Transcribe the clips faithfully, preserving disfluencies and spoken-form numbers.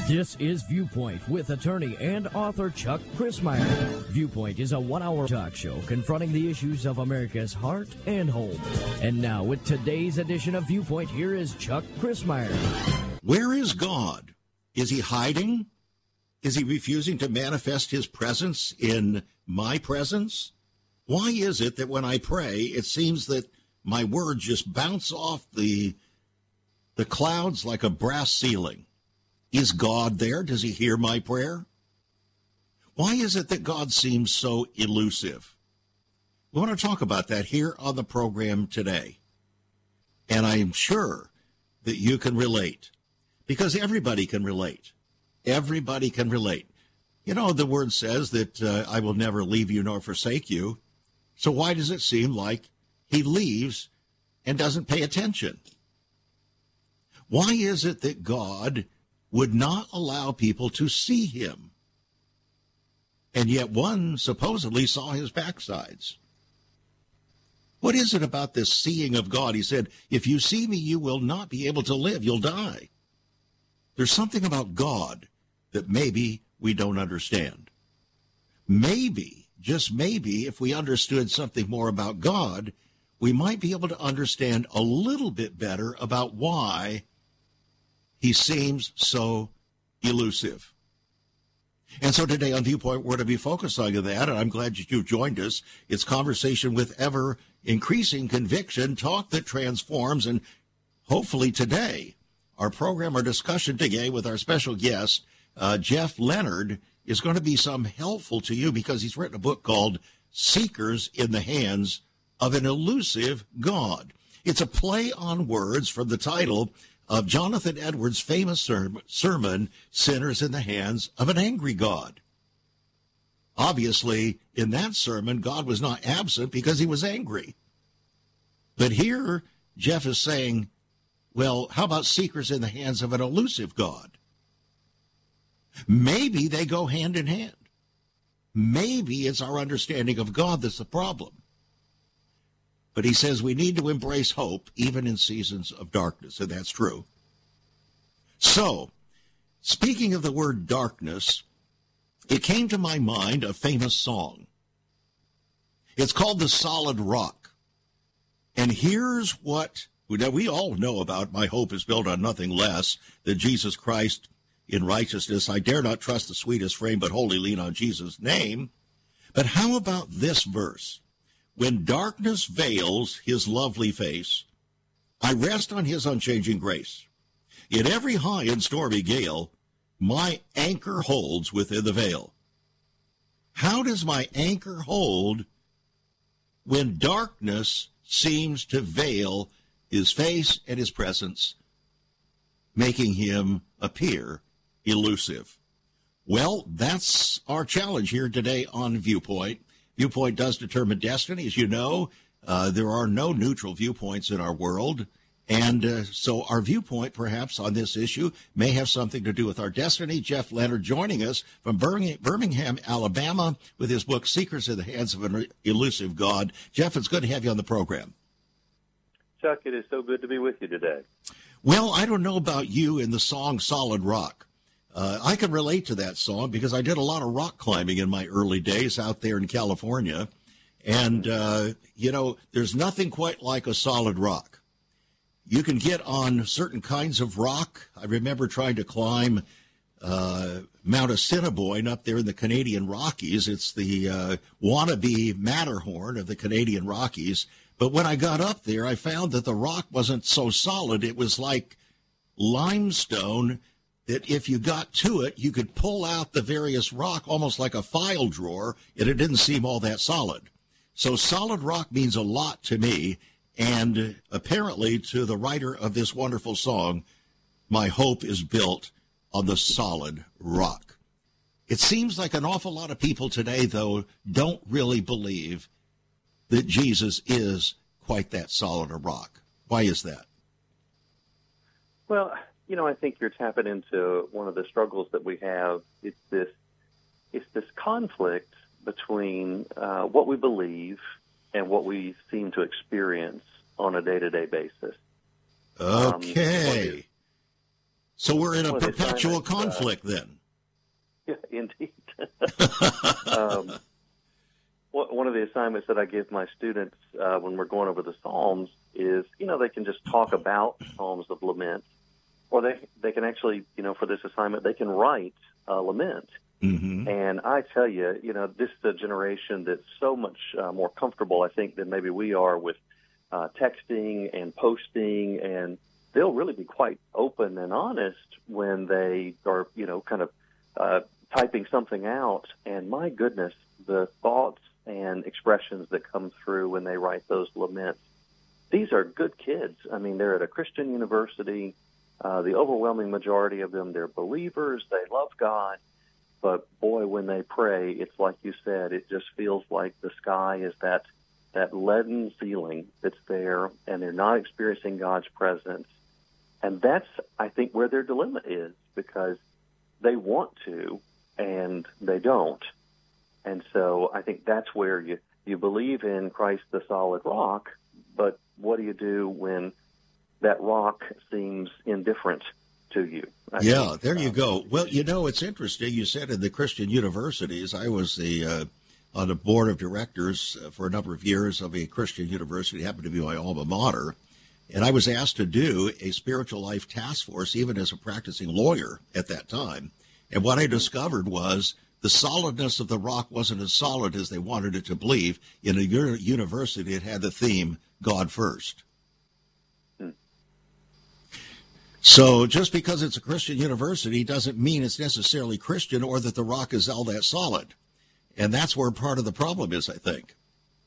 This is Viewpoint with attorney and author Chuck Crismier. Viewpoint is a one-hour talk show confronting the issues of America's heart and home. And now, with today's edition of Viewpoint, here is Chuck Crismier. Where is God? Is he hiding? Is he refusing to manifest his presence in my presence? Why is it that when I pray, it seems that my words just bounce off the, the clouds like a brass ceiling? Is God there? Does he hear my prayer? Why is it that God seems so elusive? We want to talk about that here on the program today. And I am sure that you can relate, because everybody can relate. Everybody can relate. You know, the word says that uh, I will never leave you nor forsake you. So why does it seem like he leaves and doesn't pay attention? Why is it that God would not allow people to see him? And yet one supposedly saw his backsides. What is it about this seeing of God? He said, if you see me, you will not be able to live. You'll die. There's something about God that maybe we don't understand. Maybe, just maybe, if we understood something more about God, we might be able to understand a little bit better about why he seems so elusive. And so today on Viewpoint, we're going to be focusing on that, and I'm glad that you've joined us. It's conversation with ever-increasing conviction, talk that transforms, and hopefully today, our program, our discussion today with our special guest, uh, Jeff Leonard, is going to be some helpful to you because he's written a book called Seekers in the Hands of an Elusive God. It's a play on words from the title of Jonathan Edwards' famous sermon, Sinners in the Hands of an Angry God. Obviously, in that sermon, God was not absent because he was angry. But here, Jeff is saying, well, how about seekers in the hands of an elusive God? Maybe they go hand in hand. Maybe it's our understanding of God that's the problem. But he says we need to embrace hope even in seasons of darkness, and that's true. So, speaking of the word darkness, it came to my mind a famous song. It's called The Solid Rock. And here's what now we all know about: my hope is built on nothing less than Jesus Christ in righteousness. I dare not trust the sweetest frame, but wholly lean on Jesus' name. But how about this verse? When darkness veils his lovely face, I rest on his unchanging grace. In every high and stormy gale, my anchor holds within the veil. How does my anchor hold when darkness seems to veil his face and his presence, making him appear elusive? Well, that's our challenge here today on Viewpoint. Viewpoint does determine destiny. As you know, uh, there are no neutral viewpoints in our world. And uh, so our viewpoint, perhaps, on this issue may have something to do with our destiny. Jeff Leonard joining us from Birmingham, Alabama, with his book, Seekers in the Hands of an Elusive God. Jeff, it's good to have you on the program. Chuck, it is so good to be with you today. Well, I don't know about you in the song Solid Rock. Uh, I can relate to that song because I did a lot of rock climbing in my early days out there in California. And, uh, you know, there's nothing quite like a solid rock. You can get on certain kinds of rock. I remember trying to climb uh, Mount Assiniboine up there in the Canadian Rockies. It's the uh, wannabe Matterhorn of the Canadian Rockies. But when I got up there, I found that the rock wasn't so solid. It was like limestone that if you got to it, you could pull out the various rock almost like a file drawer, and it didn't seem all that solid. So solid rock means a lot to me, and apparently to the writer of this wonderful song, my hope is built on the solid rock. It seems like an awful lot of people today, though, don't really believe that Jesus is quite that solid a rock. Why is that? Well, you know, I think you're tapping into one of the struggles that we have. It's this, it's this conflict between uh, what we believe and what we seem to experience on a day-to-day basis. Okay. Um, So we're in a Well, perpetual uh, conflict then. Yeah, indeed. um, one of the assignments that I give my students uh, when we're going over the Psalms is, you know, they can just talk about Psalms of lament, or they they can actually, you know, for this assignment, they can write a lament. Mm-hmm. And I tell you, you know, this is a generation that's so much uh, more comfortable, I think, than maybe we are with uh, texting and posting, and they'll really be quite open and honest when they are, you know, kind of uh, typing something out. And my goodness, the thoughts and expressions that come through when they write those laments. These are good kids. I mean, they're at a Christian university. Uh, the overwhelming majority of them, they're believers. They love God. But, boy, when they pray, it's like you said, it just feels like the sky is that, that leaden ceiling that's there, and they're not experiencing God's presence. And that's, I think, where their dilemma is, because they want to, and they don't. And so I think that's where you, you believe in Christ the solid rock, but what do you do when that rock seems indifferent to you? I yeah, think, there you um, go. Well, you know, it's interesting. You said in the Christian universities, I was the uh, on the board of directors for a number of years of a Christian university, happened to be my alma mater, and I was asked to do a spiritual life task force, even as a practicing lawyer at that time. And what I discovered was the solidness of the rock wasn't as solid as they wanted it to believe. In a university, it had the theme, God first. Hmm. So just because it's a Christian university doesn't mean it's necessarily Christian or that the rock is all that solid. And that's where part of the problem is, I think.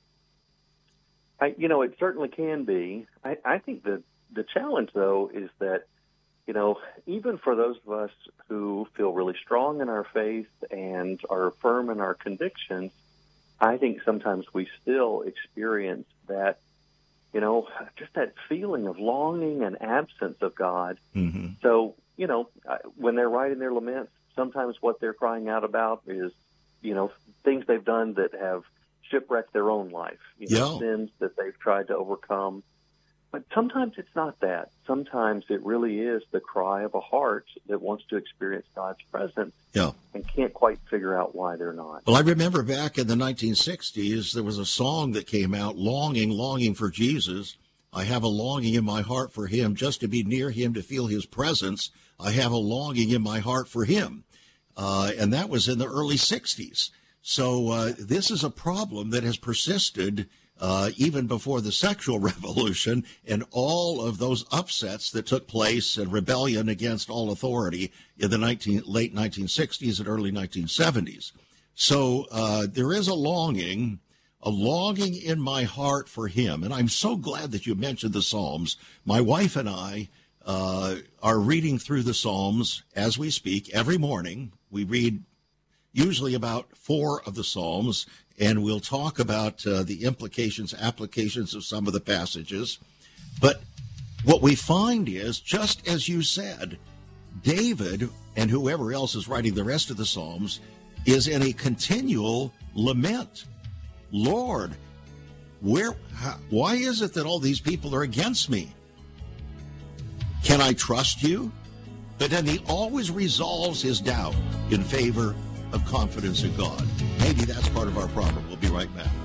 I, you know, it certainly can be. I, I think the, the challenge, though, is that, you know, even for those of us who feel really strong in our faith and are firm in our convictions, I think sometimes we still experience that, you know, just that feeling of longing and absence of God. Mm-hmm. So, you know, when they're writing their laments, sometimes what they're crying out about is, you know, things they've done that have shipwrecked their own life, you know, Yeah. sins that they've tried to overcome. But sometimes it's not that. Sometimes it really is the cry of a heart that wants to experience God's presence Yeah. and can't quite figure out why they're not. Well, I remember back in the nineteen sixties, there was a song that came out, Longing, Longing for Jesus. I have a longing in my heart for him, just to be near him, to feel his presence. I have a longing in my heart for him. Uh, and that was in the early sixties. So uh, this is a problem that has persisted Uh, even before the sexual revolution and all of those upsets that took place and rebellion against all authority in the nineteen, late nineteen sixties and early nineteen seventies. So uh, there is a longing, a longing in my heart for him. And I'm so glad that you mentioned the Psalms. My wife and I uh, are reading through the Psalms as we speak every morning. We read usually about four of the Psalms, and we'll talk about uh, the implications, applications of some of the passages. But what we find is, just as you said, David and whoever else is writing the rest of the Psalms is in a continual lament. Lord, where, how, why is it that all these people are against me? Can I trust you? But then he always resolves his doubt in favor of confidence in God. Maybe that's part of our problem. We'll be right back.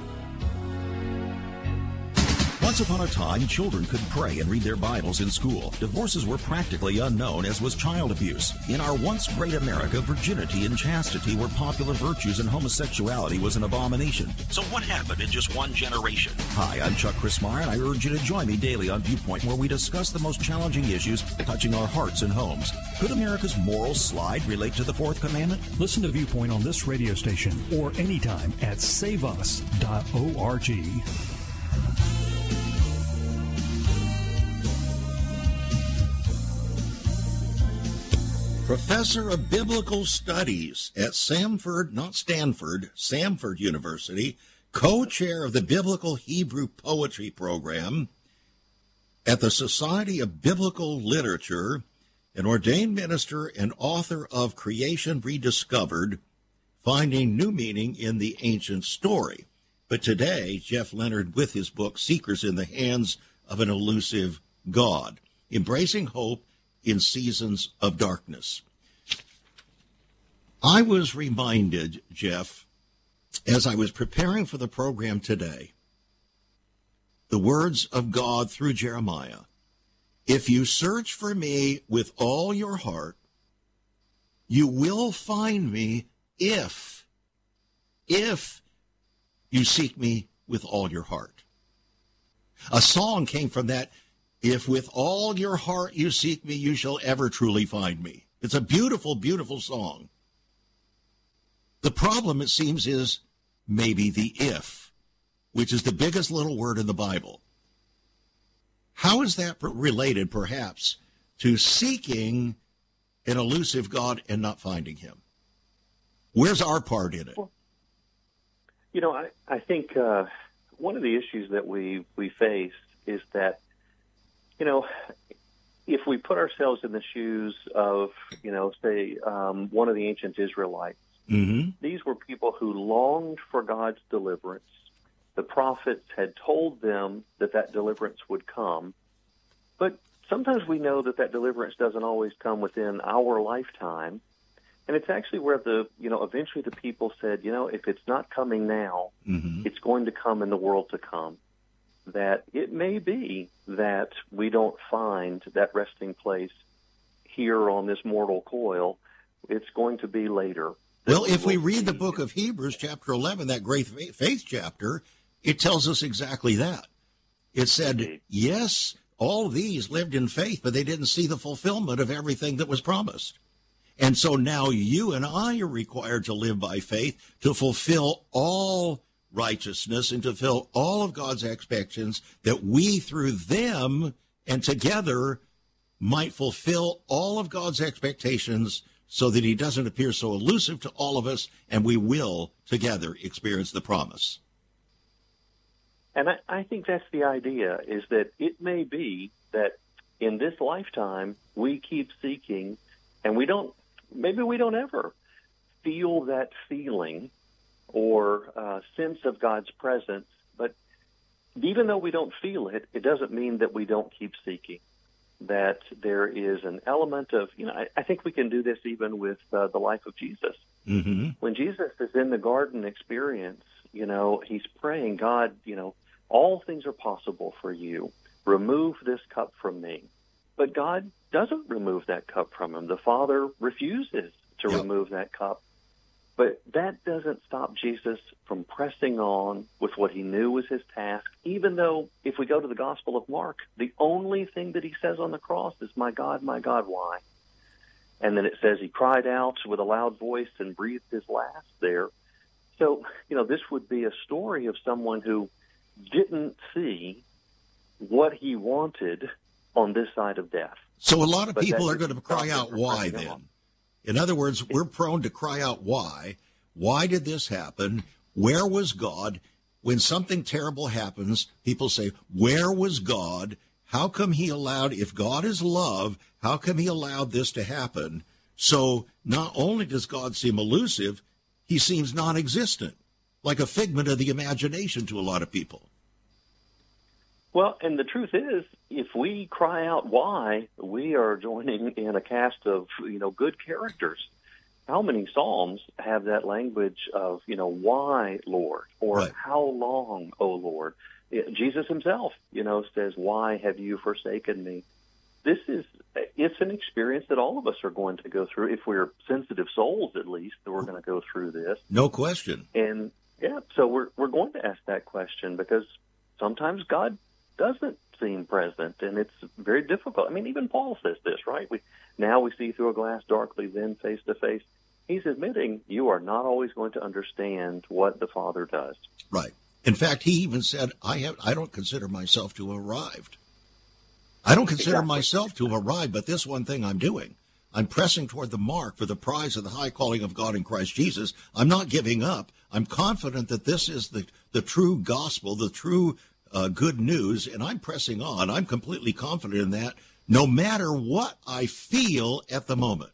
Once upon a time, children could pray and read their Bibles in school. Divorces were practically unknown, as was child abuse. In our once great America, virginity and chastity were popular virtues, and homosexuality was an abomination. So what happened in just one generation? Hi, I'm Chuck Christmeyer, and I urge you to join me daily on Viewpoint, where we discuss the most challenging issues touching our hearts and homes. Could America's moral slide relate to the Fourth Commandment? Listen to Viewpoint on this radio station or anytime at save us dot org. Professor of Biblical Studies at Samford, not Stanford, Samford University, co-chair of the Biblical Hebrew Poetry Program at the Society of Biblical Literature, an ordained minister and author of Creation Rediscovered, Finding New Meaning in the Ancient Story. But today, Jeff Leonard with his book, Seekers in the Hands of an Elusive God, embracing hope in seasons of darkness. I was reminded, Jeff, as I was preparing for the program today, the words of God through Jeremiah. If you search for me with all your heart, you will find me if, if you seek me with all your heart. A song came from that, if with all your heart you seek me, you shall ever truly find me. It's a beautiful, beautiful song. The problem, it seems, is maybe the if, which is the biggest little word in the Bible. How is that related, perhaps, to seeking an elusive God and not finding him? Where's our part in it? Well, you know, I, I think uh, one of the issues that we, we face is that, you know, if we put ourselves in the shoes of, you know, say, um, one of the ancient Israelites, mm-hmm. these were people who longed for God's deliverance. The prophets had told them that that deliverance would come. But sometimes we know that that deliverance doesn't always come within our lifetime. And it's actually where the, you know, eventually the people said, you know, if it's not coming now, mm-hmm. it's going to come in the world to come. That it may be that we don't find that resting place here on this mortal coil. It's going to be later. Well, if we read the book of Hebrews, chapter eleven, that great faith chapter, it tells us exactly that. It said, yes, all these lived in faith, but they didn't see the fulfillment of everything that was promised. And so now you and I are required to live by faith to fulfill all righteousness and to fulfill all of God's expectations, that we through them and together might fulfill all of God's expectations, so that he doesn't appear so elusive to all of us, and we will together experience the promise. And I, I think that's the idea, is that it may be that in this lifetime we keep seeking, and we don't, maybe we don't ever feel that feeling or uh, sense of God's presence, but even though we don't feel it, it doesn't mean that we don't keep seeking. That there is an element of, you know, I, I think we can do this even with uh, the life of Jesus. Mm-hmm. When Jesus is in the garden experience, you know, he's praying, God, you know, all things are possible for you. Remove this cup from me. But God doesn't remove that cup from him. The Father refuses to yep. remove that cup. But that doesn't stop Jesus from pressing on with what he knew was his task, even though if we go to the Gospel of Mark, the only thing that he says on the cross is, my God, my God, why? And then it says he cried out with a loud voice and breathed his last there. So, you know, this would be a story of someone who didn't see what he wanted on this side of death. So a lot of but people are going to cry out, why then? On. In other words, we're prone to cry out, why? Why did this happen? Where was God? When something terrible happens, people say, where was God? How come he allowed, if God is love, how come he allowed this to happen? So not only does God seem elusive, he seems non-existent, like a figment of the imagination to a lot of people. Well, and the truth is, if we cry out why, we are joining in a cast of, you know, good characters. How many Psalms have that language of, you know, why, Lord, or right. how long, O Lord? Jesus himself, you know, says, why have you forsaken me? This is, it's an experience that all of us are going to go through. If we're sensitive souls, at least, that we're going to go through this. No question. And, yeah, so we're we're going to ask that question because sometimes God doesn't seem present, and it's very difficult. I mean, even Paul says this, right? We now we see through a glass darkly, then face to face. He's admitting you are not always going to understand what the Father does. Right. In fact, he even said, I have I don't consider myself to have arrived. I don't consider exactly. myself to have arrived, but this one thing I'm doing. I'm pressing toward the mark for the prize of the high calling of God in Christ Jesus. I'm not giving up. I'm confident that this is the, the true gospel, the true uh, good news, and I'm pressing on. I'm completely confident in that, no matter what I feel at the moment.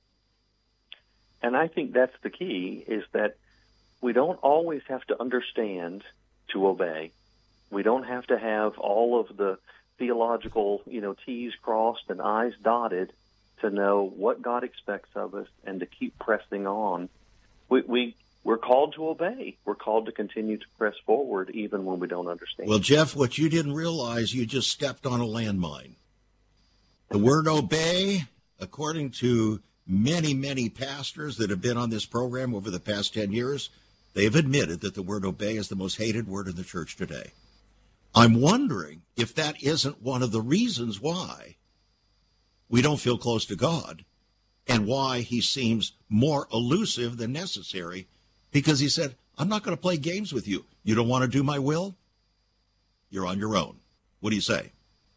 And I think that's the key, is that we don't always have to understand to obey. We don't have to have all of the theological, you know, T's crossed and I's dotted to know what God expects of us and to keep pressing on. We, we, we're called to obey. We're called to continue to press forward even when we don't understand. Well, Jeff, what you didn't realize, you just stepped on a landmine. The word obey, according to many, many pastors that have been on this program over the past ten years, they've admitted that the word obey is the most hated word in the church today. I'm wondering if that isn't one of the reasons why we don't feel close to God and why he seems more elusive than necessary, because he said, I'm not going to play games with you. You don't want to do my will? You're on your own. What do you say?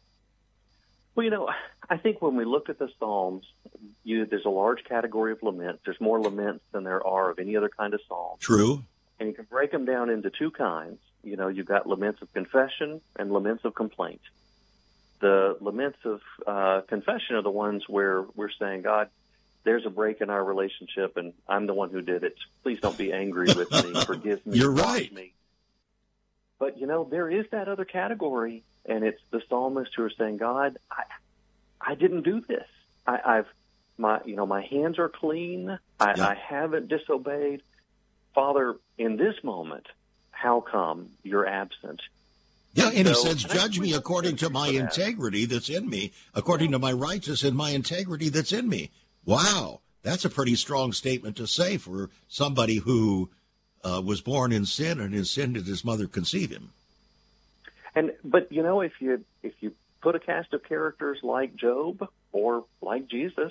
Well, you know, I think when we look at the Psalms, you, there's a large category of laments. There's more laments than there are of any other kind of psalm. True. And you can break them down into two kinds. You know, you've got laments of confession and laments of complaint. The laments of uh, confession are the ones where we're saying, God, there's a break in our relationship, and I'm the one who did it. Please don't be angry with me. Forgive me. You're right. Me. But, you know, there is that other category, and it's the psalmists who are saying, God, I, I didn't do this. I, I've, my, you know, my hands are clean. I, yeah. I haven't disobeyed. Father, in this moment, how come you're absent? Yeah, and he so, says, judge me according to my integrity that's in me, according to my righteousness and my integrity that's in me. Wow, that's a pretty strong statement to say for somebody who uh, was born in sin, and in sin did his mother conceive him. And but you know, if you if you put a cast of characters like Job or like Jesus,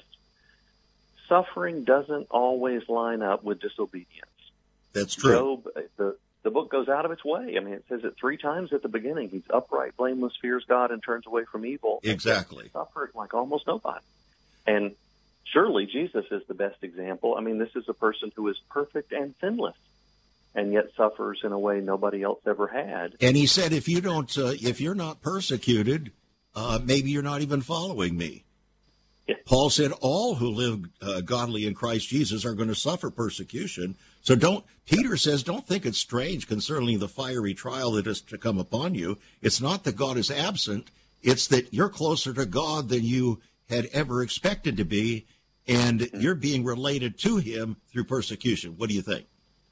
suffering doesn't always line up with disobedience. That's true. Job, the the book goes out of its way. I mean, it says it three times at the beginning. He's upright, blameless, fears God, and turns away from evil. Exactly. Suffered like almost nobody. And surely Jesus is the best example. I mean, this is a person who is perfect and sinless, and yet suffers in a way nobody else ever had. And he said, if you don't, uh, if you're not persecuted, uh, maybe you're not even following me. Yeah. Paul said, all who live uh, godly in Christ Jesus are going to suffer persecution. So don't, Peter says, don't think it's strange concerning the fiery trial that is to come upon you. It's not that God is absent. It's that you're closer to God than you had ever expected to be, and you're being related to him through persecution. What do you think?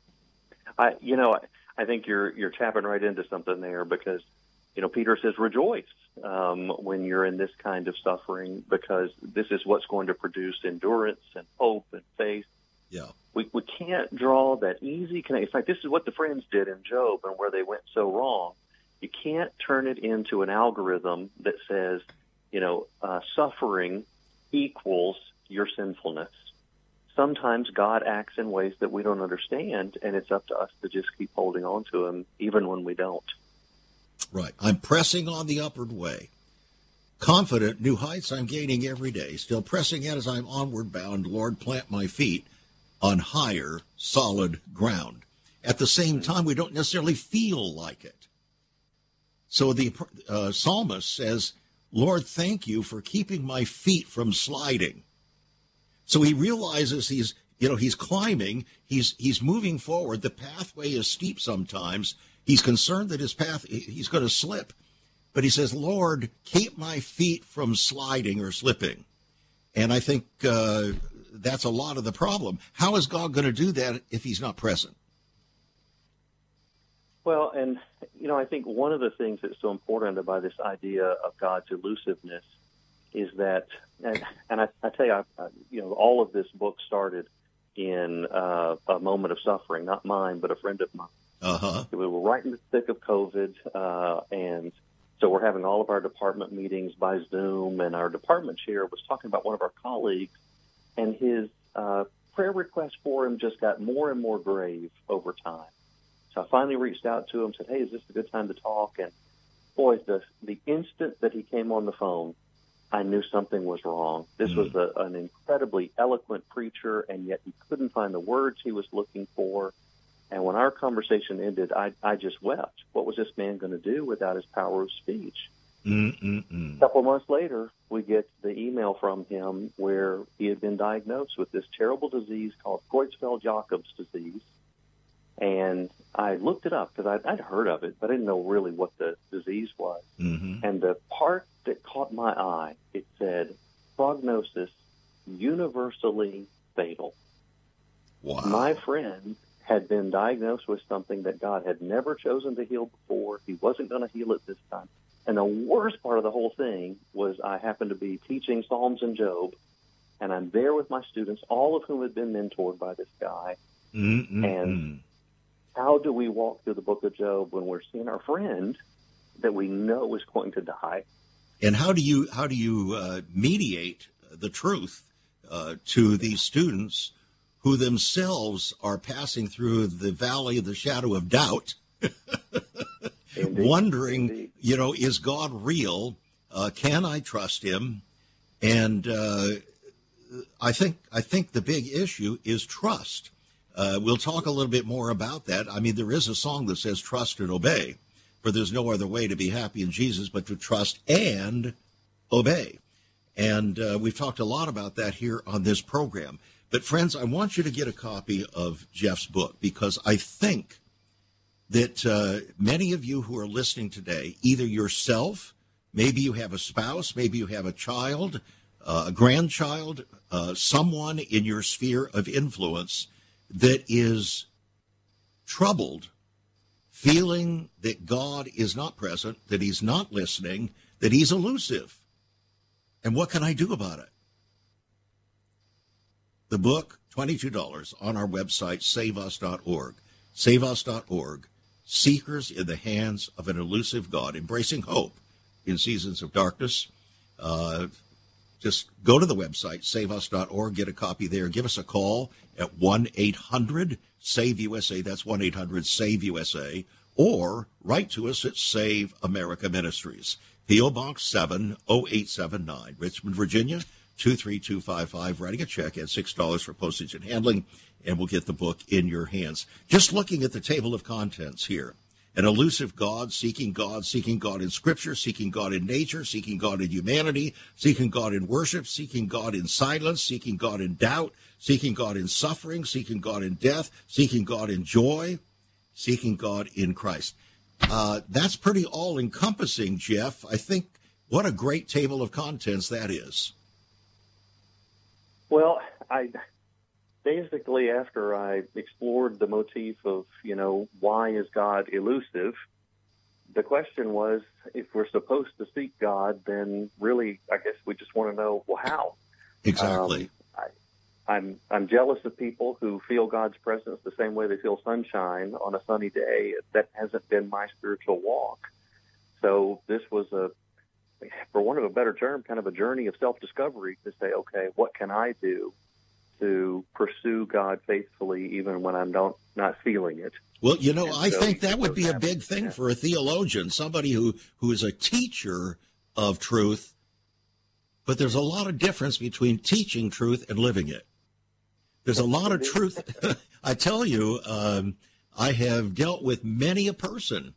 I, you know, I, I think you're you're tapping right into something there, because, you know, Peter says rejoice um, when you're in this kind of suffering, because this is what's going to produce endurance and hope and faith. Yeah, we we can't draw that easy connection. In fact, this is what the friends did in Job, and where they went so wrong. You can't turn it into an algorithm that says, you know, uh, suffering equals your sinfulness. Sometimes God acts in ways that we don't understand, and it's up to us to just keep holding on to him, even when we don't. Right. I'm pressing on the upward way. Confident, new heights I'm gaining every day. Still pressing in as I'm onward bound. Lord, plant my feet on higher, solid ground. At the same time, we don't necessarily feel like it. So the uh, psalmist says, Lord, thank you for keeping my feet from sliding. So he realizes he's, you know, he's climbing, he's he's moving forward. The pathway is steep sometimes. He's concerned that his path, he's going to slip. But he says, Lord, keep my feet from sliding or slipping. And I think uh, that's a lot of the problem. How is God going to do that if he's not present? Well, and, you know, I think one of the things that's so important about this idea of God's elusiveness is that, and, and I, I tell you, I, you know, all of this book started in uh, a moment of suffering, not mine, but a friend of mine. Uh-huh. We were right in the thick of COVID, uh, and so we're having all of our department meetings by Zoom, and our department chair was talking about one of our colleagues, and his uh, prayer request for him just got more and more grave over time. So I finally reached out to him, said, hey, is this a good time to talk? And, boy, the, the instant that he came on the phone, I knew something was wrong. This mm. was a, an incredibly eloquent preacher, and yet he couldn't find the words he was looking for. And when our conversation ended, I, I just wept. What was this man going to do without his power of speech? Mm-mm-mm. A couple of months later, we get the email from him where he had been diagnosed with this terrible disease called Creutzfeldt-Jakob's disease. And I looked it up because I'd, I'd heard of it, but I didn't know really what the disease was. Mm-hmm. And the part that caught my eye, it said, prognosis, literally fatal. Wow. My friend had been diagnosed with something that God had never chosen to heal before. He wasn't going to heal it this time. And the worst part of the whole thing was I happened to be teaching Psalms and Job, and I'm there with my students, all of whom had been mentored by this guy. Mm-mm-mm. And how do we walk through the book of Job when we're seeing our friend that we know is going to die? And how do you how do you uh, mediate the truth uh, to these students who themselves are passing through the valley of the shadow of doubt, wondering, Indeed. you know, is God real? Uh, can I trust him? And uh, I think I think the big issue is trust. Uh, we'll talk a little bit more about that. I mean, there is a song that says trust and obey, for there's no other way to be happy in Jesus but to trust and obey. And uh, we've talked a lot about that here on this program. But, friends, I want you to get a copy of Jeff's book, because I think that uh, many of you who are listening today, either yourself, maybe you have a spouse, maybe you have a child, uh, a grandchild, uh, someone in your sphere of influence that is troubled, feeling that God is not present, that he's not listening, that he's elusive. And what can I do about it? The book, twenty-two dollars, on our website, save us dot org. save us dot org. Seekers in the Hands of an Elusive God, Embracing Hope in Seasons of Darkness. Uh, just go to the website, save us dot org, get a copy there. Give us a call at one eight hundred save U S A. That's one eight hundred save U S A. Or write to us at Save America Ministries. P O. Box seven oh eight seven nine, Richmond, Virginia, two three two five five. Writing a check at six dollars for postage and handling, and we'll get the book in your hands. Just looking at the table of contents here. An elusive God, seeking God, seeking God in Scripture, seeking God in nature, seeking God in humanity, seeking God in worship, seeking God in silence, seeking God in doubt, seeking God in suffering, seeking God in death, seeking God in joy, seeking God in Christ. Uh, that's pretty all-encompassing, Jeff. I think what a great table of contents that is. Well, I basically, after I explored the motif of, you know, why is God elusive, the question was, if we're supposed to seek God, then really, I guess we just want to know, well, how? Exactly. Um, I, I'm I'm jealous of people who feel God's presence the same way they feel sunshine on a sunny day. That hasn't been my spiritual walk. So this was a, for want of a better term, kind of a journey of self-discovery to say, okay, what can I do to pursue God faithfully even when I'm don't, not feeling it? Well, you know, and I so think that would be a big thing yeah. for a theologian, somebody who, who is a teacher of truth, but there's a lot of difference between teaching truth and living it. There's a lot of truth. I tell you, um, I have dealt with many a person,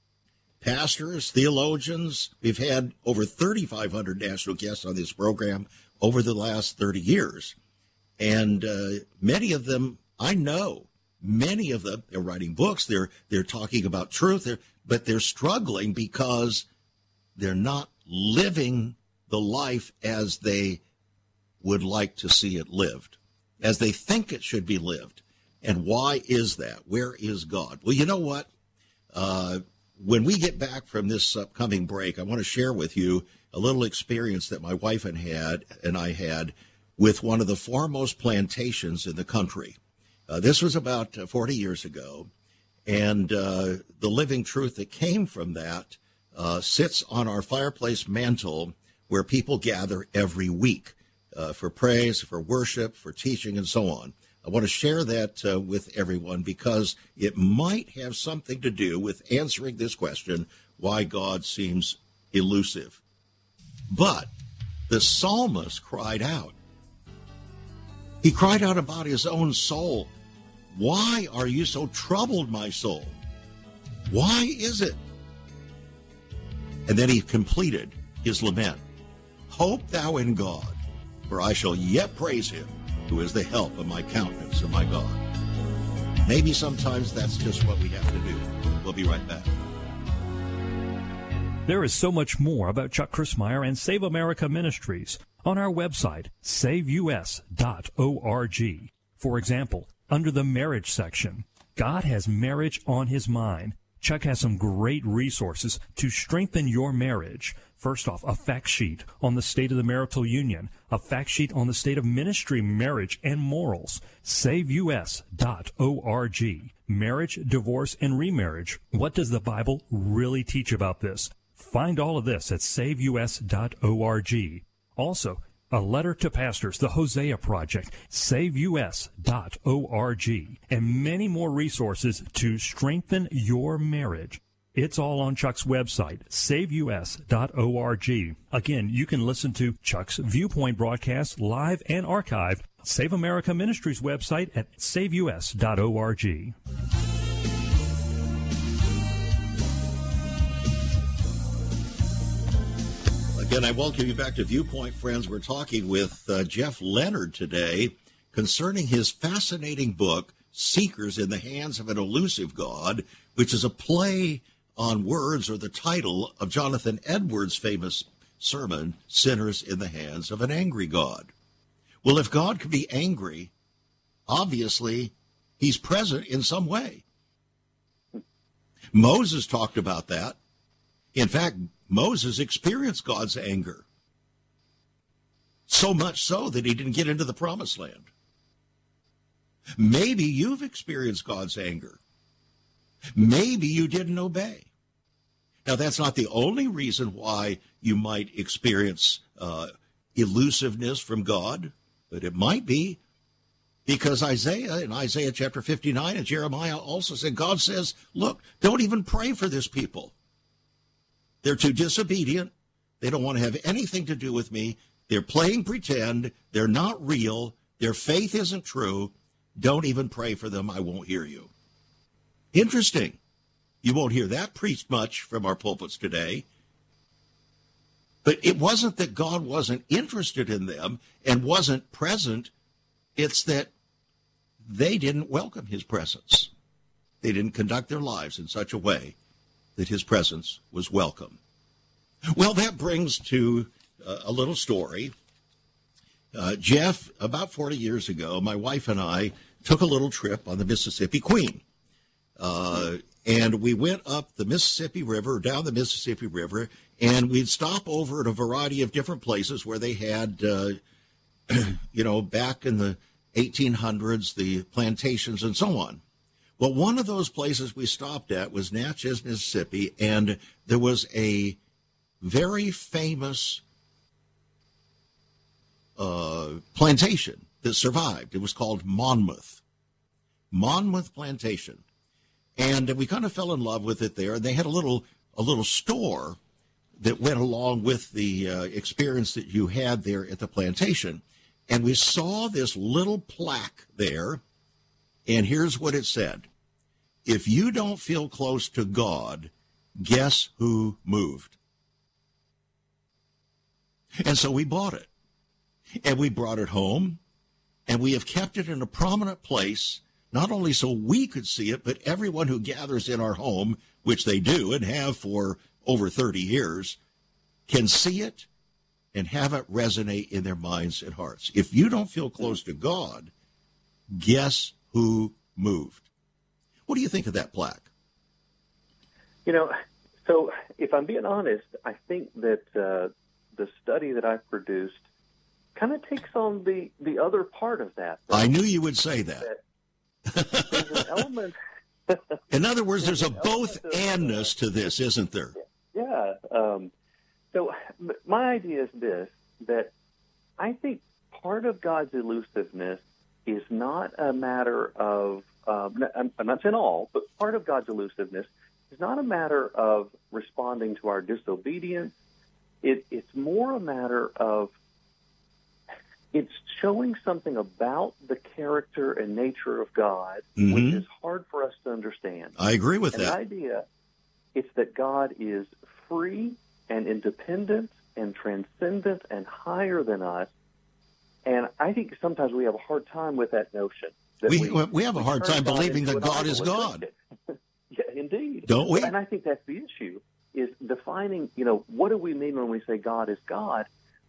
pastors, theologians. We've had over thirty-five hundred national guests on this program over the last thirty years. And uh, many of them, I know, many of them, they're writing books, they're they're talking about truth, they're, but they're struggling because they're not living the life as they would like to see it lived, as they think it should be lived. And why is that? Where is God? Well, you know what? Uh, when we get back from this upcoming break, I want to share with you a little experience that my wife and had and I had with one of the foremost plantations in the country. Uh, this was about uh, forty years ago, and uh, the living truth that came from that uh, sits on our fireplace mantle where people gather every week uh, for praise, for worship, for teaching, and so on. I want to share that uh, with everyone because it might have something to do with answering this question, why God seems elusive. But the psalmist cried out. He cried out about his own soul. Why are you so troubled, my soul? Why is it? And then he completed his lament. Hope thou in God, for I shall yet praise him, who is the help of my countenance and my God. Maybe sometimes that's just what we have to do. We'll be right back. There is so much more about Chuck Crismier and Save America Ministries. on our website, save u s dot org. For example, under the marriage section, God has marriage on his mind. Chuck has some great resources to strengthen your marriage. First off, a fact sheet on the state of the marital union, a fact sheet on the state of ministry, marriage, and morals. save u s dot org. Marriage, divorce, and remarriage. What does the Bible really teach about this? Find all of this at save u s dot org. Also, a letter to pastors, the Hosea Project, save u s dot org, and many more resources to strengthen your marriage. It's all on Chuck's website, save u s dot org. Again, you can listen to Chuck's Viewpoint broadcast live and archived. Save America Ministries website at save u s dot org. Again, I welcome you back to Viewpoint, friends. We're talking with uh, Jeff Leonard today concerning his fascinating book, Seekers in the Hands of an Elusive God, which is a play on words, or the title of Jonathan Edwards' famous sermon, Sinners in the Hands of an Angry God. Well, if God can be angry, obviously he's present in some way. Moses talked about that. In fact, Moses experienced God's anger, so much so that he didn't get into the promised land. Maybe you've experienced God's anger. Maybe you didn't obey. Now, that's not the only reason why you might experience uh, elusiveness from God, but it might be because Isaiah, in Isaiah chapter fifty-nine, and Jeremiah also said, God says, look, don't even pray for this people. They're too disobedient. They don't want to have anything to do with me. They're playing pretend. They're not real. Their faith isn't true. Don't even pray for them. I won't hear you. Interesting. You won't hear that preached much from our pulpits today. But it wasn't that God wasn't interested in them and wasn't present. It's that they didn't welcome his presence. They didn't conduct their lives in such a way that his presence was welcome. Well, that brings to uh, a little story. Uh, Jeff, about forty years ago, my wife and I took a little trip on the Mississippi Queen. Uh, and we went up the Mississippi River, down the Mississippi River, and we'd stop over at a variety of different places where they had, uh, you know, back in the eighteen hundreds, the plantations and so on. Well, one of those places we stopped at was Natchez, Mississippi, and there was a very famous uh, plantation that survived. It was called Monmouth. Monmouth Plantation. And we kind of fell in love with it there. And they had a little a little store that went along with the uh, experience that you had there at the plantation. And we saw this little plaque there. And here's what it said. If you don't feel close to God, guess who moved? And so we bought it. And we brought it home. And we have kept it in a prominent place, not only so we could see it, but everyone who gathers in our home, which they do and have for over thirty years, can see it and have it resonate in their minds and hearts. If you don't feel close to God, guess who moved? What do you think of that plaque? You know, so if I'm being honest, I think that uh, the study that I produced kind of takes on the, the other part of that. I knew you would say that. that there's an element. In other words, there's, there's a both-andness to this, isn't there? Yeah. Um, so my idea is this, that I think part of God's elusiveness is not a matter of, um, I'm, I'm not saying all, but part of God's elusiveness is not a matter of responding to our disobedience. It, it's more a matter of it's showing something about the character and nature of God, mm-hmm. which is hard for us to understand. I agree with and that. The idea is that God is free and independent and transcendent and higher than us. And I think sometimes we have a hard time with that notion. That we, we, we have a hard time believing that God is God. Yeah, indeed. Don't we? And I think that's the issue, is defining, you know, what do we mean when we say God is God?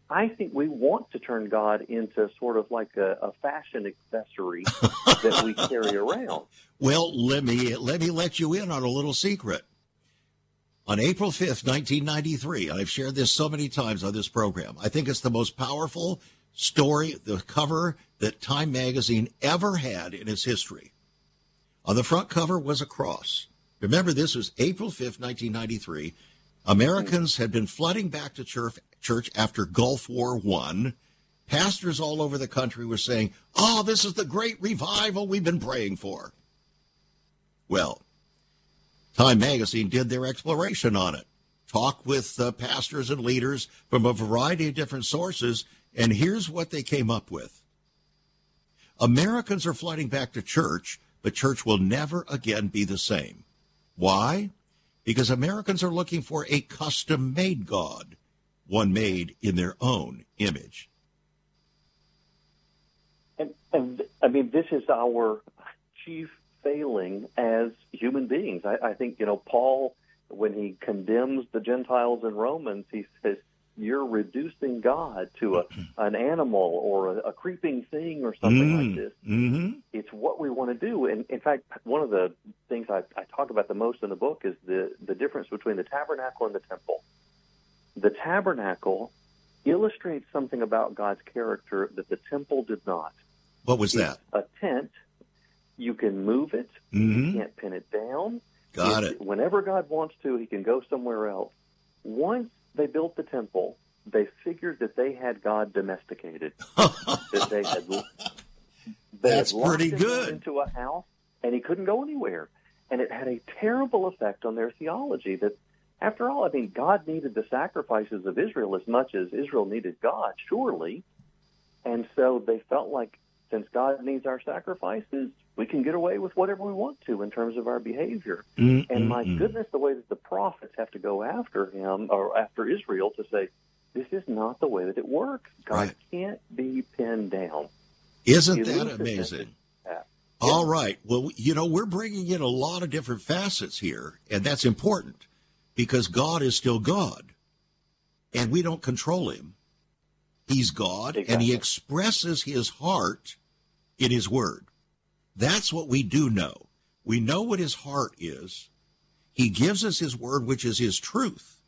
I think we want to turn God into sort of like a, a fashion accessory that we carry around. Well, let me let me let you in on a little secret. On April fifth, nineteen ninety-three, I've shared this so many times on this program, I think it's the most powerful story, the cover that Time magazine ever had in its history. On the front cover was a cross. Remember, this was April fifth, nineteen ninety-three. Americans had been flooding back to church, church after Gulf War One. Pastors all over the country were saying, oh, this is the great revival we've been praying for. Well, Time magazine did their exploration on it, talked with uh, pastors and leaders from a variety of different sources, and here's what they came up with. Americans are flooding back to church, but church will never again be the same. Why? Because Americans are looking for a custom-made God, one made in their own image. And, and I mean, this is our chief failing as human beings. I, I think, you know, Paul, when he condemns the Gentiles in Romans, he says, you're reducing God to a, an animal or a, a creeping thing or something mm, like this. Mm-hmm. It's what we want to do. And in fact, one of the things I, I talk about the most in the book is the, the difference between the tabernacle and the temple. The tabernacle illustrates something about God's character that the temple did not. What was it's that? A tent. You can move it. Mm-hmm. You can't pin it down. Got it's, it. Whenever God wants to, he can go somewhere else. Once they built the temple, they figured that they had God domesticated. that they had, they That's had locked pretty him good. into a house, and he couldn't go anywhere. And it had a terrible effect on their theology that, after all, I mean, God needed the sacrifices of Israel as much as Israel needed God, surely. And so they felt like, since God needs our sacrifices, we can get away with whatever we want to in terms of our behavior. Mm-mm-mm. And my goodness, the way that the prophets have to go after him or after Israel to say, this is not the way that it works. God Right. can't be pinned down. Isn't He that loses amazing? that. All Yeah. right. Well, you know, we're bringing in a lot of different facets here, and that's important because God is still God, and we don't control him. He's God, Exactly. and he expresses his heart in his word. That's what we do know. We know what his heart is. He gives us his word, which is his truth.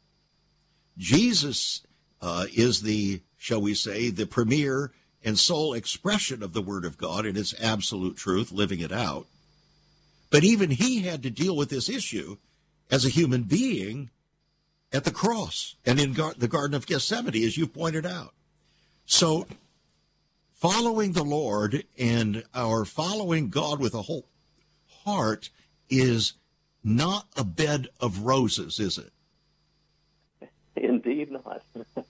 Jesus uh, is the, shall we say, the premier and sole expression of the word of God in its absolute truth, living it out. But even he had to deal with this issue as a human being at the cross and in gar- the Garden of Gethsemane, as you pointed out. So following the Lord and our following God with a whole heart is not a bed of roses, is it? Indeed not.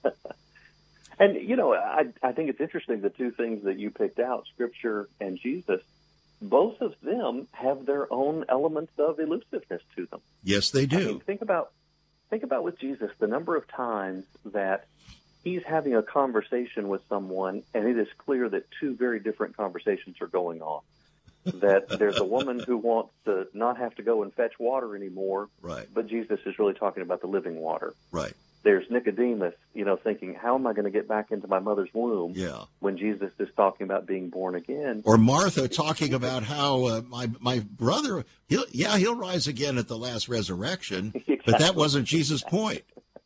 And, you know, I, I think it's interesting, the two things that you picked out, Scripture and Jesus, both of them have their own elements of elusiveness to them. Yes, they do. I mean, think about, think about with Jesus, the number of times that he's having a conversation with someone, and it is clear that two very different conversations are going on. That there's a woman who wants to not have to go and fetch water anymore, Right. but Jesus is really talking about the living water. Right. There's Nicodemus, you know, thinking, how am I going to get back into my mother's womb? Yeah. When Jesus is talking about being born again. Or Martha talking about how uh, my my brother, he'll, yeah, he'll rise again at the last resurrection, Exactly. but that wasn't Jesus' point.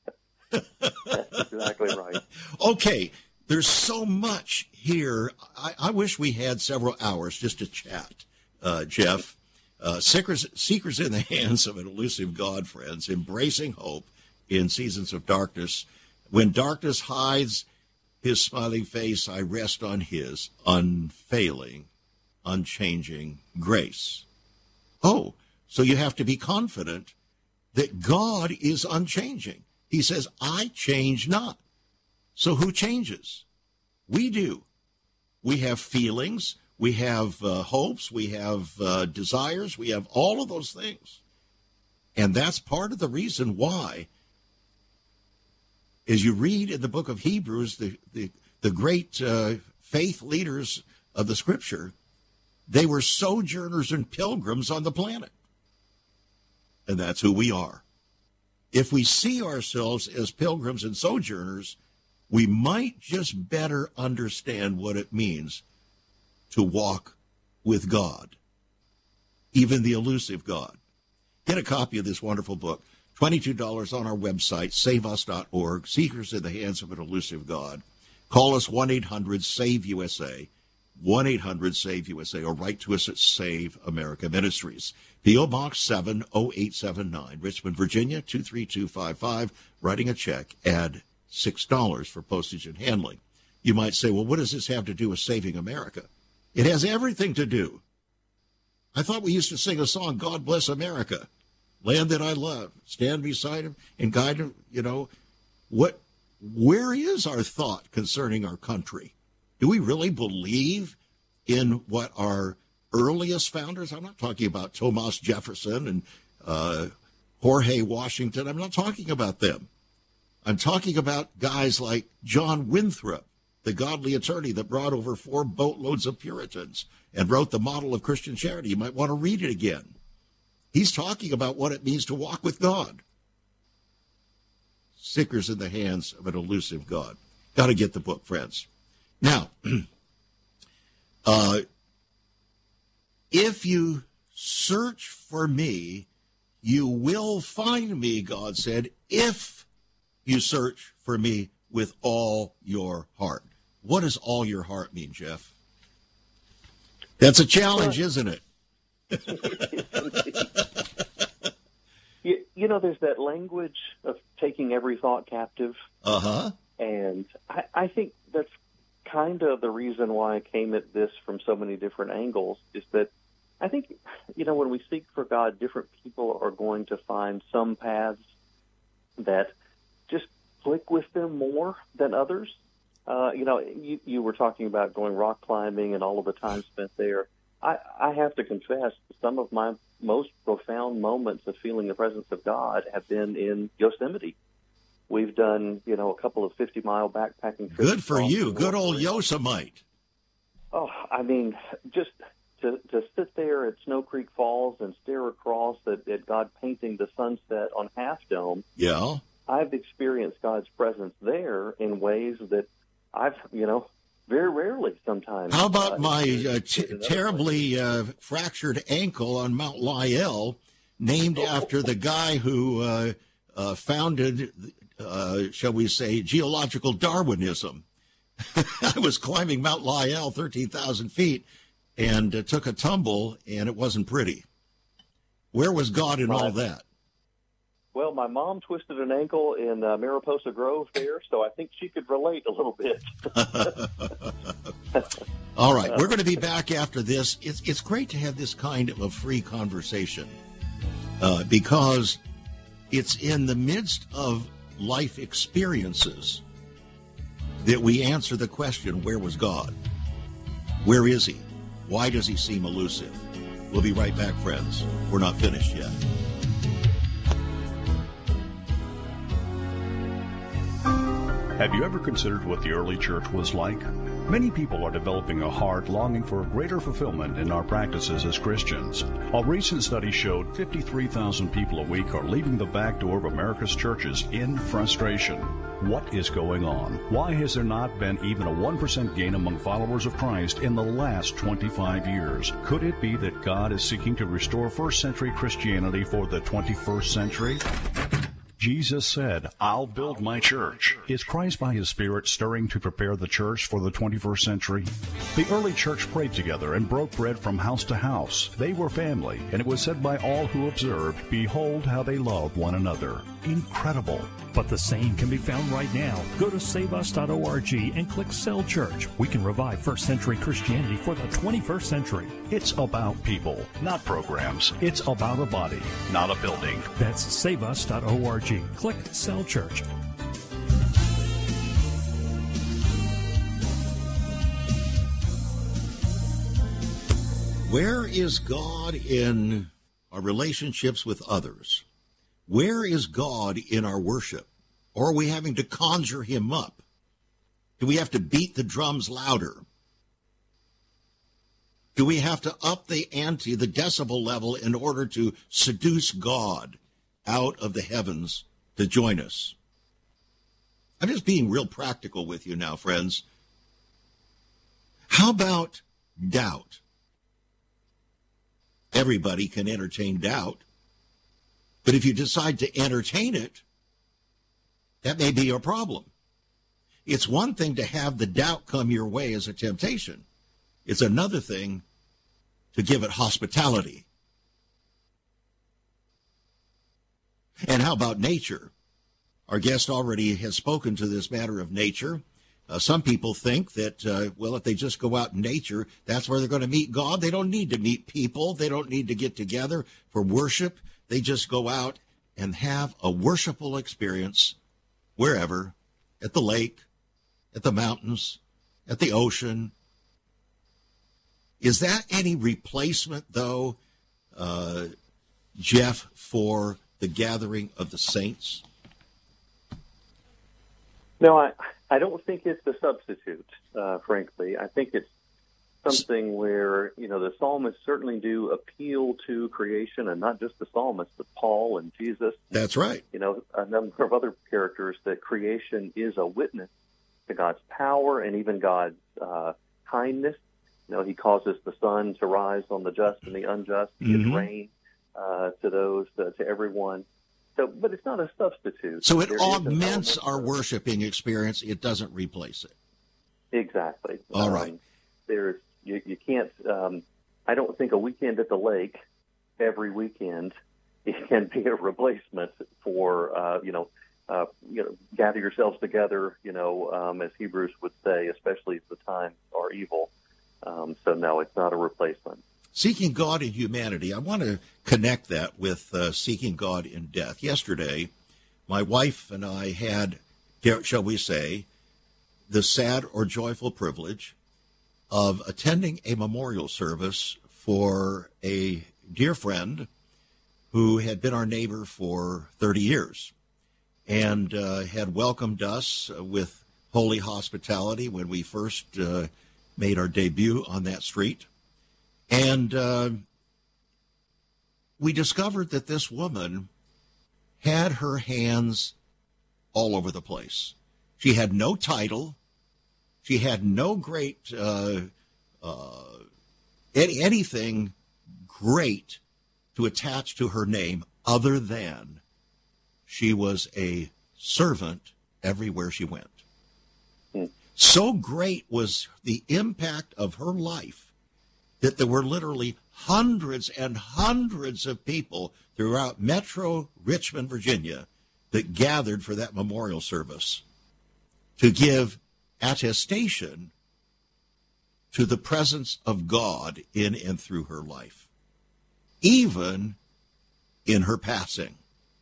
That's exactly right. Okay, there's so much here. I, I wish we had several hours just to chat, uh, Jeff. Uh, seekers, seekers in the hands of an elusive God, friends, embracing hope in seasons of darkness. When darkness hides his smiling face, I rest on his unfailing, unchanging grace. Oh, so you have to be confident that God is unchanging. He says, I change not. So who changes? We do. We have feelings, we have uh, hopes, we have uh, desires, we have all of those things. And that's part of the reason why, as you read in the book of Hebrews, the, the, the great uh, faith leaders of the Scripture, they were sojourners and pilgrims on the planet. And that's who we are. If we see ourselves as pilgrims and sojourners, we might just better understand what it means to walk with God, even the elusive God. Get a copy of this wonderful book, twenty-two dollars on our website, save us dot org, Seekers in the Hands of an Elusive God. Call us one eight hundred save U S A, one eight hundred save U S A, or write to us at Save America Ministries. P O. Box seven oh eight seven nine, Richmond, Virginia, two three two five five. Writing a check, add six dollars for postage and handling. You might say, well, what does this have to do with saving America? It has everything to do. I thought we used to sing a song, God Bless America, land that I love, stand beside him and guide him. You know, what? Where is our thought concerning our country? Do we really believe in what our earliest founders, I'm not talking about Thomas Jefferson and uh, Jorge Washington, I'm not talking about them. I'm talking about guys like John Winthrop, the godly attorney that brought over four boatloads of Puritans and wrote the model of Christian charity. You might want to read it again. He's talking about what it means to walk with God. Seekers in the Hands of an Elusive God. Got to get the book, friends. Now, uh, if you search for me, you will find me, God said, if you search for me with all your heart. What does all your heart mean, Jeff? That's a challenge, well, isn't it? you, you know, there's that language of taking every thought captive. Uh-huh. And I, I think that's kind of the reason why I came at this from so many different angles, is that I think, you know, when we seek for God, different people are going to find some paths that just click with them more than others. Uh, you know, you, you were talking about going rock climbing and all of the time spent there. I, I have to confess, some of my most profound moments of feeling the presence of God have been in Yosemite. We've done, you know, a couple of fifty-mile backpacking trips. Good for you. Good old Yosemite. Oh, I mean, just to, to sit there at Snow Creek Falls and stare across at, at God painting the sunset on Half Dome. Yeah. I've experienced God's presence there in ways that I've, you know, very rarely sometimes. How about uh, my uh, t- in terribly uh, fractured ankle on Mount Lyell, named after the guy who uh, uh, founded, uh, shall we say, geological Darwinism? I was climbing Mount Lyell, thirteen thousand feet, and uh, took a tumble, and it wasn't pretty. Where was God in all that? Well, my mom twisted an ankle in uh, Mariposa Grove there, so I think she could relate a little bit. All right, we're going to be back after this. It's it's great to have this kind of a free conversation uh, because it's in the midst of life experiences that we answer the question, where was God? Where is he? Why does he seem elusive? We'll be right back, friends. We're not finished yet. Have you ever considered what the early church was like? Many people are developing a heart longing for greater fulfillment in our practices as Christians. A recent study showed fifty-three thousand people a week are leaving the back door of America's churches in frustration. What is going on? Why has there not been even a one percent gain among followers of Christ in the last twenty-five years? Could it be that God is seeking to restore first century Christianity for the twenty-first century? Jesus said, I'll build my church. Is Christ by his Spirit stirring to prepare the church for the twenty-first century? The early church prayed together and broke bread from house to house. They were family, and it was said by all who observed, behold how they love one another. Incredible. But the same can be found right now. Go to save us dot org and click Cell Church. We can revive first century Christianity for the twenty-first century. It's about people, not programs. It's about a body, not a building. That's save us dot org. Click Cell Church. Where is God in our relationships with others? Where is God in our worship? Or are we having to conjure him up? Do we have to beat the drums louder? Do we have to up the ante, the decibel level, in order to seduce God out of the heavens to join us? I'm just being real practical with you now, friends. How about doubt? Everybody can entertain doubt. But if you decide to entertain it, that may be your problem. It's one thing to have the doubt come your way as a temptation. It's another thing to give it hospitality. And how about nature? Our guest already has spoken to this matter of nature. Uh, some people think that, uh, well, if they just go out in nature, that's where they're going to meet God. They don't need to meet people. They don't need to get together for worship. They just go out and have a worshipful experience wherever, at the lake, at the mountains, at the ocean. Is that any replacement, though, uh, Jeff, for the gathering of the saints? No, I, I don't think it's a substitute, uh, frankly. I think it's something where, you know, the psalmists certainly do appeal to creation, and not just the psalmists, but Paul and Jesus. That's right. You know, a number of other characters, that creation is a witness to God's power and even God's uh, kindness. You know, he causes the sun to rise on the just and the unjust. He gives mm-hmm. rain uh, to those, uh, to everyone. So, but it's not a substitute. So it there augments our worshiping experience. It doesn't replace it. Exactly. All um, right. There's you, you can't. Um, I don't think a weekend at the lake every weekend it can be a replacement for uh, you know uh, you know gather yourselves together. You know, um, as Hebrews would say, especially if the times are evil. Um, so no, it's not a replacement. Seeking God in humanity, I want to connect that with uh, seeking God in death. Yesterday, my wife and I had, shall we say, the sad or joyful privilege of attending a memorial service for a dear friend who had been our neighbor for thirty years and uh, had welcomed us with holy hospitality when we first uh, made our debut on that street. And uh, we discovered that this woman had her hands all over the place. She had no title. She had no great, uh, uh, any, anything great to attach to her name other than she was a servant everywhere she went. Mm. So great was the impact of her life that there were literally hundreds and hundreds of people throughout Metro Richmond, Virginia, that gathered for that memorial service to give attestation to the presence of God in and through her life, even in her passing.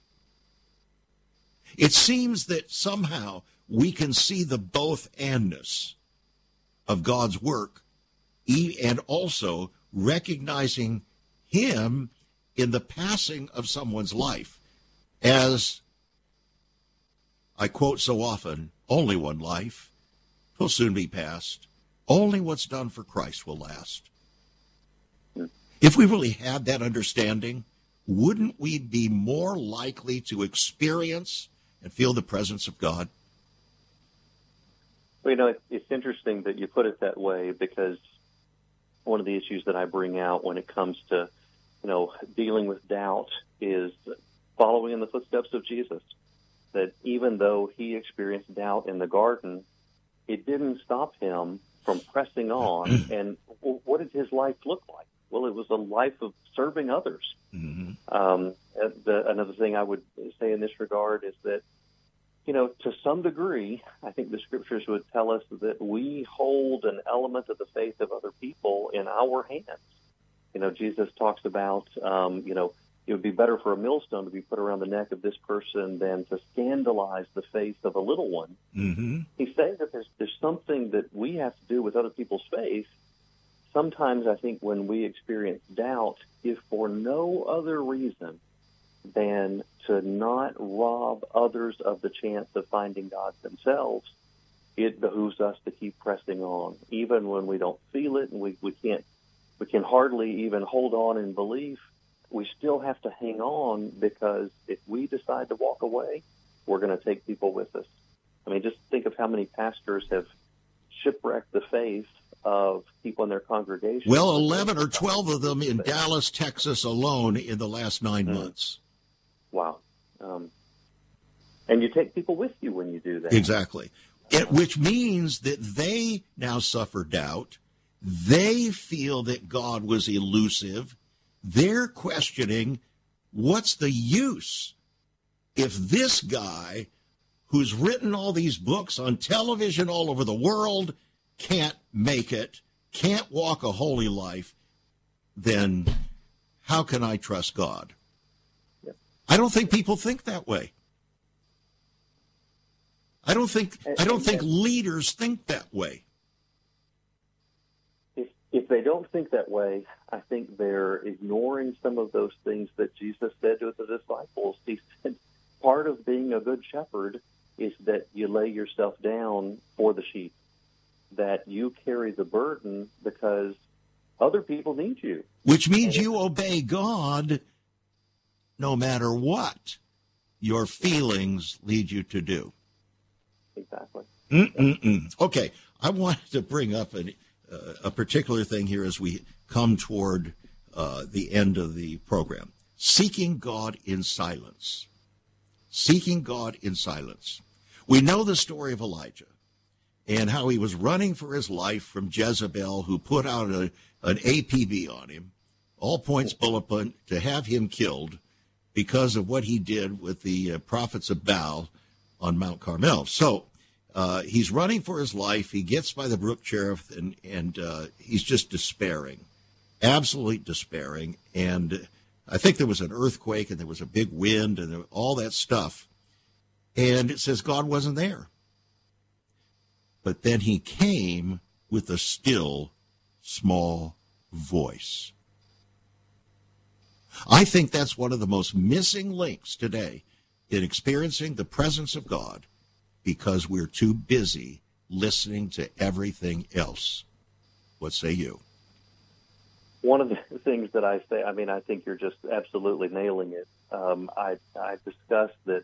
It seems that somehow we can see the both-andness of God's work and also recognizing him in the passing of someone's life. As I quote so often, only one life will soon be past. Only what's done for Christ will last. If we really had that understanding, wouldn't we be more likely to experience and feel the presence of God? Well, you know, it's interesting that you put it that way, because one of the issues that I bring out when it comes to, you know, dealing with doubt is following in the footsteps of Jesus. That even though he experienced doubt in the garden, it didn't stop him from pressing on. And what did his life look like? Well, it was a life of serving others. Mm-hmm. Um, the, another thing I would say in this regard is that, you know, to some degree, I think the scriptures would tell us that we hold an element of the faith of other people in our hands. You know, Jesus talks about, um, you know, it would be better for a millstone to be put around the neck of this person than to scandalize the faith of a little one. Mm-hmm. He's saying that there's, there's something that we have to do with other people's faith. Sometimes I think when we experience doubt, if for no other reason than to not rob others of the chance of finding God themselves, it behooves us to keep pressing on, even when we don't feel it and we, we can't, we can hardly even hold on in belief. We still have to hang on, because if we decide to walk away, we're going to take people with us. I mean, just how many pastors have shipwrecked the faith of people in their congregation. Well, eleven or twelve of them in Dallas, Texas alone in the last nine mm. months. Wow. Um, and you take people with you when you do that. Exactly. It, which means that they now suffer doubt. They feel that God was elusive. They're questioning, what's the use if this guy who's written all these books on television all over the world can't make it, can't walk a holy life, then how can I trust God? Yeah. I don't think people think that way. I don't think I don't think leaders think that way. If if they don't think that way, I think they're ignoring some of those things that Jesus said to the disciples. He said, part of being a good shepherd is that you lay yourself down for the sheep, that you carry the burden because other people need you. Which means you obey God no matter what your feelings lead you to do. Exactly. Mm-mm-mm. Okay, I wanted to bring up an, uh, a particular thing here as we come toward uh, the end of the program. Seeking God in silence. Seeking God in silence. We know the story of Elijah and how he was running for his life from Jezebel, who put out a, an A P B on him, all points bulletin, to have him killed because of what he did with the uh, prophets of Baal on Mount Carmel. So uh, he's running for his life. He gets by the brook Cherith, and, and uh, he's just despairing, absolutely despairing. And I think there was an earthquake, and there was a big wind, and all that stuff. And it says God wasn't there. But then he came with a still, small voice. I think that's one of the most missing links today in experiencing the presence of God, because we're too busy listening to everything else. What say you? One of the things that I say, I mean, I think you're just absolutely nailing it. Um, I, I discussed that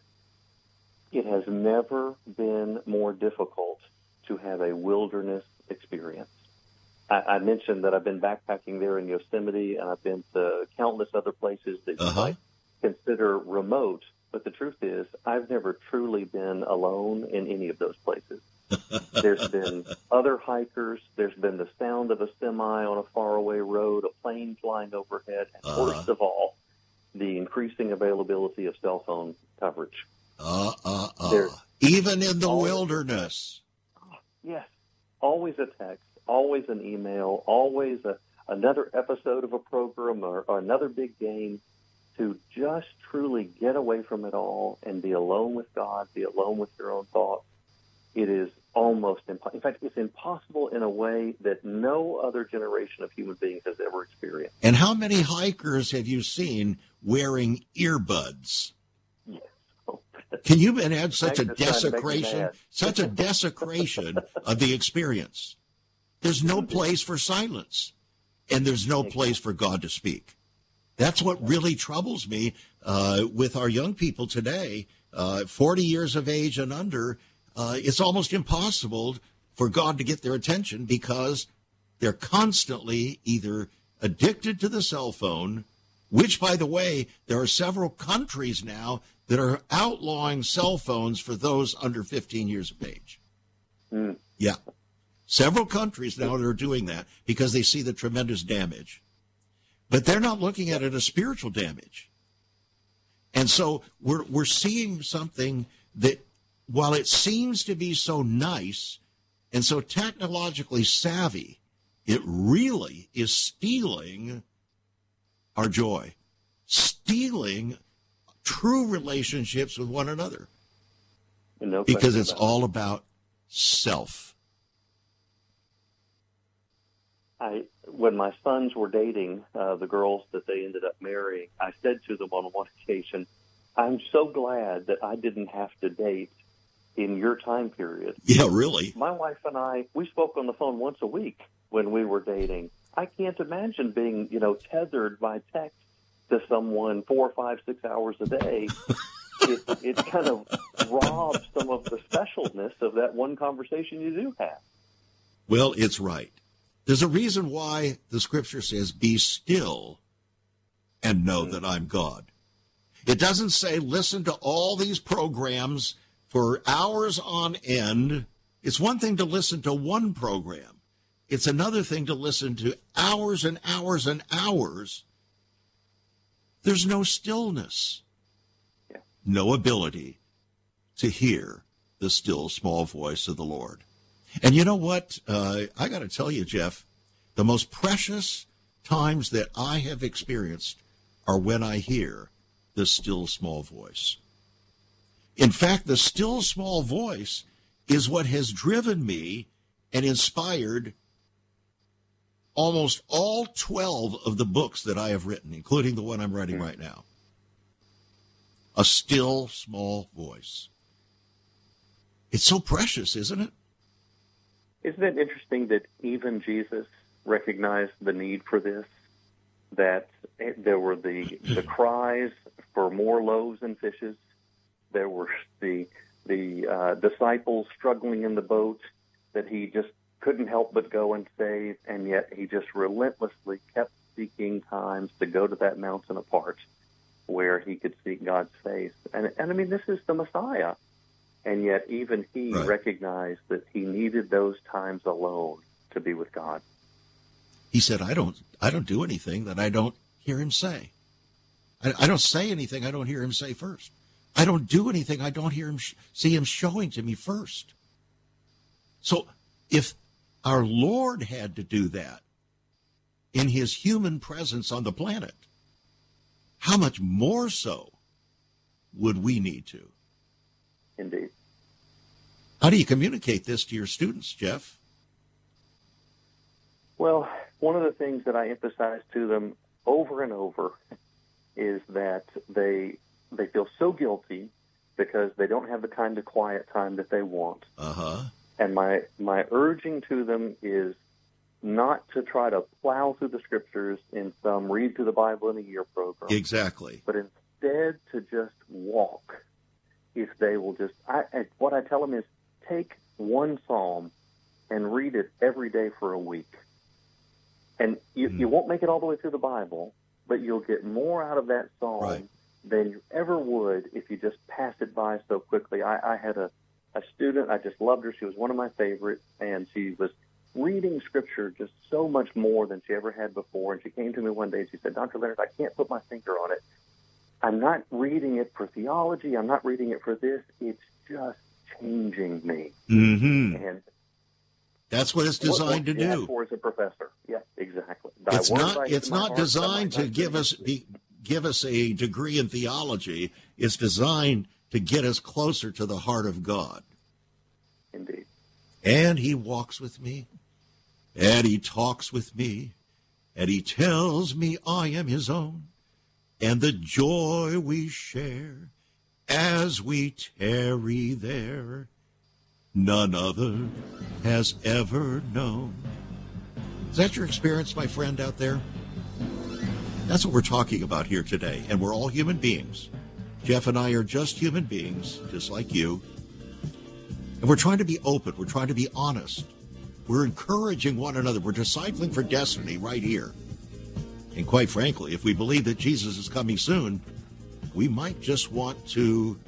it has never been more difficult to have a wilderness experience. I, I mentioned that I've been backpacking there in Yosemite, and I've been to countless other places that you uh-huh. might consider remote. But the truth is, I've never truly been alone in any of those places. There's been other hikers. There's been the sound of a semi on a faraway road, a plane flying overhead, and uh, worst of all, the increasing availability of cell phone coverage. Uh, uh, uh. Even in the always, wilderness. Yes. Always a text, always an email, always a, another episode of a program or, or another big game. To just truly get away from it all and be alone with God, be alone with your own thoughts, it is almost impossible. In fact, it's impossible in a way that no other generation of human beings has ever experienced. And how many hikers have you seen wearing earbuds? Yes. Oh, Can you add such a desecration, such a desecration of the experience? There's no place for silence, and there's no place for God to speak. That's what really troubles me uh, with our young people today, uh, forty years of age and under. Uh, it's almost impossible for God to get their attention because they're constantly either addicted to the cell phone, which, by the way, there are several countries now that are outlawing cell phones for those under fifteen years of age. Mm. Yeah. Several countries now that are doing that because they see the tremendous damage. But they're not looking at it as spiritual damage. And so we're we're seeing something that, while it seems to be so nice and so technologically savvy, it really is stealing our joy, stealing true relationships with one another. No because it's all about self. I, when my sons were dating uh, the girls that they ended up marrying, I said to them on one occasion, I'm so glad that I didn't have to date in your time period. Yeah, really? My wife and I, we spoke on the phone once a week when we were dating. I can't imagine being, you know, tethered by text to someone four, five, six hours a day it, it kind of robs some of the specialness of that one conversation you do have. Well, it's right. There's a reason why the Scripture says, be still and know mm-hmm. that I'm God. It doesn't say listen to all these programs for hours on end. It's one thing to listen to one program. It's another thing to listen to hours and hours and hours. There's no stillness, yeah. no ability to hear the still small voice of the Lord. And you know what? Uh, I got to tell you, Jeff, the most precious times that I have experienced are when I hear the still small voice. In fact, the still small voice is what has driven me and inspired almost all twelve of the books that I have written, including the one I'm writing right now. A still small voice. It's so precious, isn't it? Isn't it interesting that even Jesus recognized the need for this? That there were the the cries for more loaves and fishes. There were the the uh, disciples struggling in the boat that he just couldn't help but go and save, and yet he just relentlessly kept seeking times to go to that mountain apart where he could see God's face. And, and I mean, this is the Messiah. And yet even he right. recognized that he needed those times alone to be with God. He said, I don't I don't do anything that I don't hear him say. I, I don't say anything I don't hear him say first. I don't do anything I don't hear him sh- see him showing to me first. So if our Lord had to do that in his human presence on the planet, how much more so would we need to? Indeed. How do you communicate this to your students, Jeff? Well, one of the things that I emphasize to them over and over is that they they feel so guilty because they don't have the kind of quiet time that they want. Uh-huh. And my, my urging to them is not to try to plow through the Scriptures in some read through the Bible in a year program. Exactly. But instead to just walk. If they will just, I, I, what I tell them is take one psalm and read it every day for a week. And you, mm. you won't make it all the way through the Bible, but you'll get more out of that psalm right. than you ever would if you just pass it by so quickly. I, I had a, a student, I just loved her. She was one of my favorites, and she was reading Scripture just so much more than she ever had before. And she came to me one day and she said, Doctor Leonard, I can't put my finger on it. I'm not reading it for theology. I'm not reading it for this. It's just changing me. Mm-hmm. And that's what it's designed what, to what do. For as a professor, yeah, exactly. It's not. It's not designed to give us be, give us a degree in theology. It's designed to get us closer to the heart of God. Indeed. And he walks with me, and he talks with me, and he tells me I am his own. And the joy we share as we tarry there, none other has ever known. Is that your experience, my friend out there? That's what we're talking about here today, and we're all human beings. Jeff and I are just human beings, just like you. And we're trying to be open. We're trying to be honest. We're encouraging one another. We're discipling for destiny right here. And quite frankly, if we believe that Jesus is coming soon, we might just want to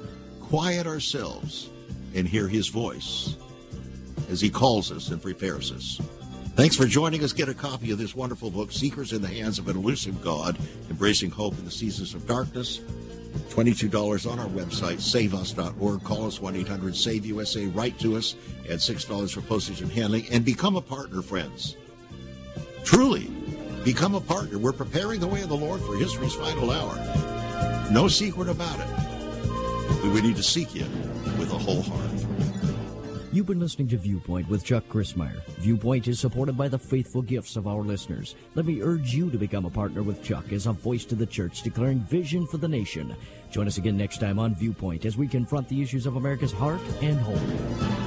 quiet ourselves and hear his voice as he calls us and prepares us. Thanks for joining us. Get a copy of this wonderful book, Seekers in the Hands of an Elusive God, Embracing Hope in the Seasons of Darkness. twenty-two dollars on our website, save us dot org. Call us one eight hundred save U S A. Write to us. Add six dollars for postage and handling. And become a partner, friends. Truly. Become a partner. We're preparing the way of the Lord for history's final hour. No secret about it. We would need to seek him with a whole heart. You've been listening to Viewpoint with Chuck Crismier. Viewpoint is supported by the faithful gifts of our listeners. Let me urge you to become a partner with Chuck as a voice to the church declaring vision for the nation. Join us again next time on Viewpoint as we confront the issues of America's heart and home.